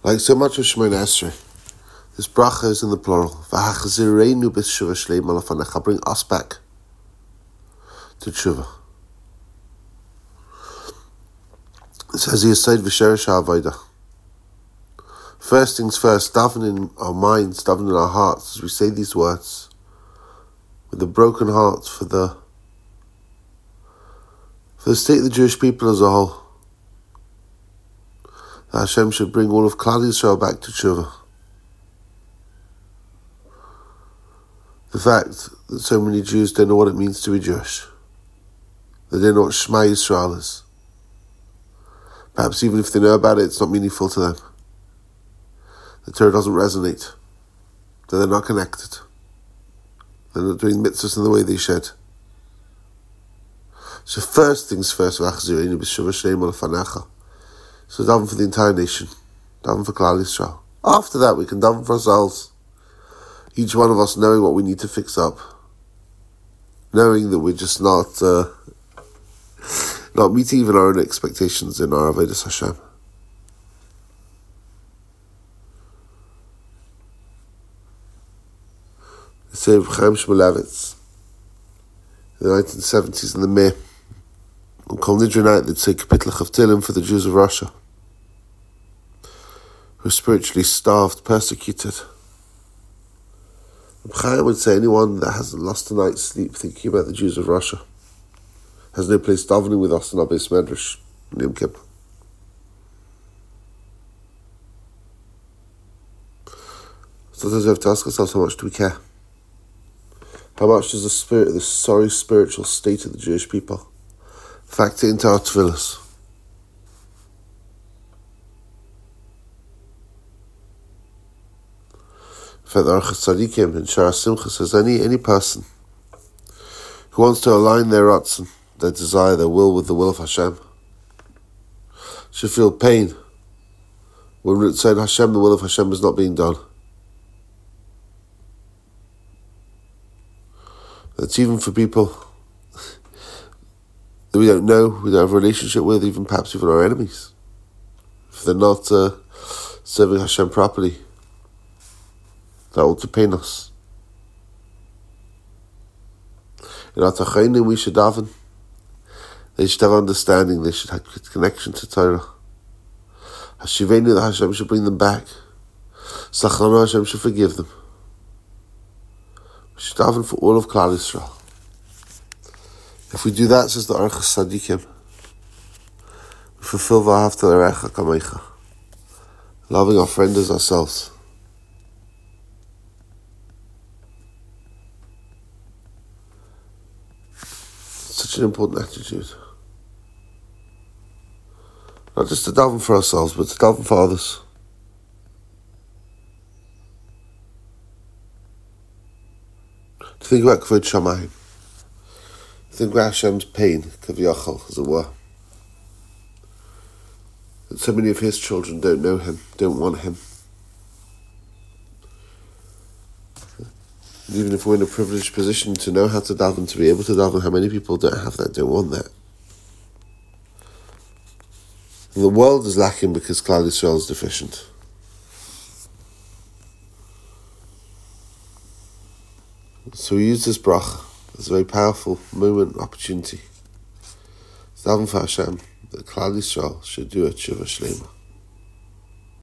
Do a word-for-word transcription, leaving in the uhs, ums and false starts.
Like so much of Shemona Esrei, this bracha is in the plural. V'hachzireinu b'tshuva shleima lefanecha. Bring us back to tshuva. It says he said v'sherish ha'avodah. First things first, daven in our minds, daven in our hearts as we say these words, with a broken heart for the for the state of the Jewish people as a whole. That Hashem should bring all of Klal Yisrael back to tshuva. The fact that so many Jews don't know what it means to be Jewish. They don't know what Shema Yisrael is. Perhaps even if they know about it, it's not meaningful to them. The Torah doesn't resonate. That they're not connected. They're not doing mitzvahs in the way they should. So first things first, so daven for the entire nation. Daven for Klal Yisrael. After that, we can daven for ourselves. Each one of us knowing what we need to fix up. Knowing that we're just not uh, not meeting even our own expectations in our Avodas Hashem. They say of Chaim Shmulevitz in the nineteen seventies in the Mir, on Kol Nidre night, they'd say Kapitel Chavtilim for the Jews of Russia, who are spiritually starved, persecuted. Chaim would say anyone that hasn't lost a night's sleep thinking about the Jews of Russia has no place davening with us in our Beis Medrash in Yom Kippur. Sometimes we have to ask ourselves, how much do we care? How much does the spirit, the sorry spiritual state of the Jewish people factor into our tefillas? In fact, the Orchos Tzadikim in Shara Simcha says any, any person who wants to align their ratzon, their desire, their will with the will of Hashem, should feel pain when Ritzayin Hashem, the will of Hashem, is not being done. That's even for people that we don't know, we don't have a relationship with, even perhaps even our enemies. If they're not uh, serving Hashem properly, that ought to pain us. In our Tachainim, we should daven. They should have understanding, they should have connection to Torah. Hashivenu, that Hashem should bring them back. Sachlanu, Hashem should forgive them. We should daven for all of Klal Yisrael. If we do that, says the Orchos Tzadikim, we fulfill V'ahavta l'recha kamecha, loving our friend as ourselves. Such an important attitude. Not just to daven for ourselves, but to daven for others. To think about Kvod Shamayim. Think about Hashem's pain, Kaviyachal, as it were. That so many of His children don't know Him, don't want Him. And even if we're in a privileged position to know how to daven, to be able to daven, how many people don't have that, don't want that? And the world is lacking because Klal Yisrael is deficient. So we use this bracha as a very powerful moment, opportunity. Daven for Hashem, that Klal Yisrael should do a tshuva shleima.